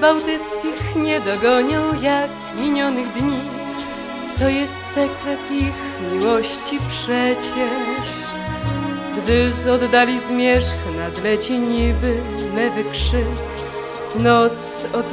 bałtyckich nie dogonią jak minionych dni. To jest sekret ich miłości przecież. Gdy z oddali zmierzch nadleci niby mewy krzyk, noc